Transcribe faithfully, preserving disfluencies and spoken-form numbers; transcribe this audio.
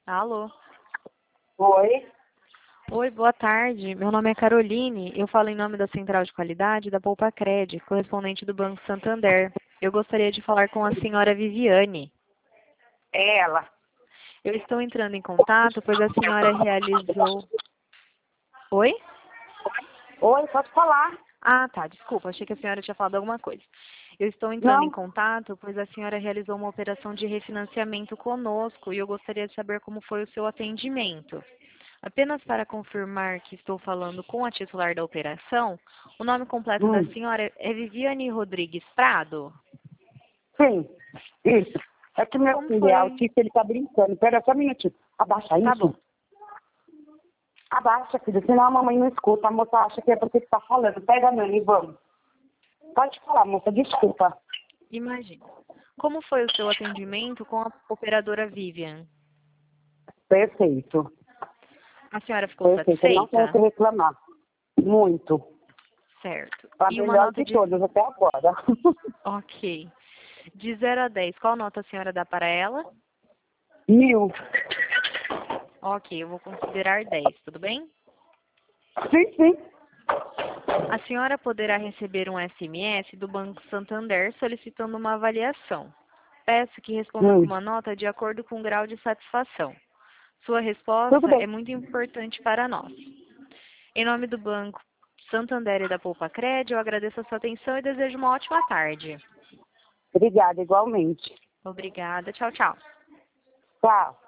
Alô? Oi? Oi, boa tarde. Meu nome é Caroline. Eu falo em nome da Central de Qualidade da Poupacred, correspondente do Banco Santander. Eu gostaria de falar com a senhora Viviane. É ela. Eu estou entrando em contato, pois a senhora realizou... Oi? Oi, pode falar. Ah, tá. Desculpa, achei que a senhora tinha falado alguma coisa. Eu estou entrando em Não, contato, pois a senhora realizou uma operação de refinanciamento conosco e eu gostaria de saber como foi o seu atendimento. Apenas para confirmar que estou falando com a titular da operação, o nome completo da hum, senhora é Viviane Rodrigues Prado? sim, isso. É que meu Como filho é foi? autista, ele tá brincando. Pera só um minutinho. Abaixa Tá bom. isso. Abaixa, filho, senão a mamãe não escuta. A moça acha que é você que tá falando. Pega a Nani, vamos. Pode falar, moça, desculpa. Imagina. Como foi o seu atendimento com a operadora Vivian? Perfeito. A senhora ficou Perfeito, eu não tenho o que satisfeita? reclamar. Muito. Certo. A E uma melhor nota de de... todas até agora. Ok. De zero a dez, qual nota a senhora dá para ela? Mil. Ok, eu vou considerar dez, tudo bem? Sim, sim. A senhora poderá receber um S M S do Banco Santander solicitando uma avaliação. Peço que responda com Hum, uma nota de acordo com o grau de satisfação. Sua tudo resposta bem. é muito importante para nós. Em nome do Banco Santander e da Poupacred, eu agradeço a sua atenção e desejo uma ótima tarde. Obrigada, igualmente. Obrigada. Tchau, tchau. Tchau.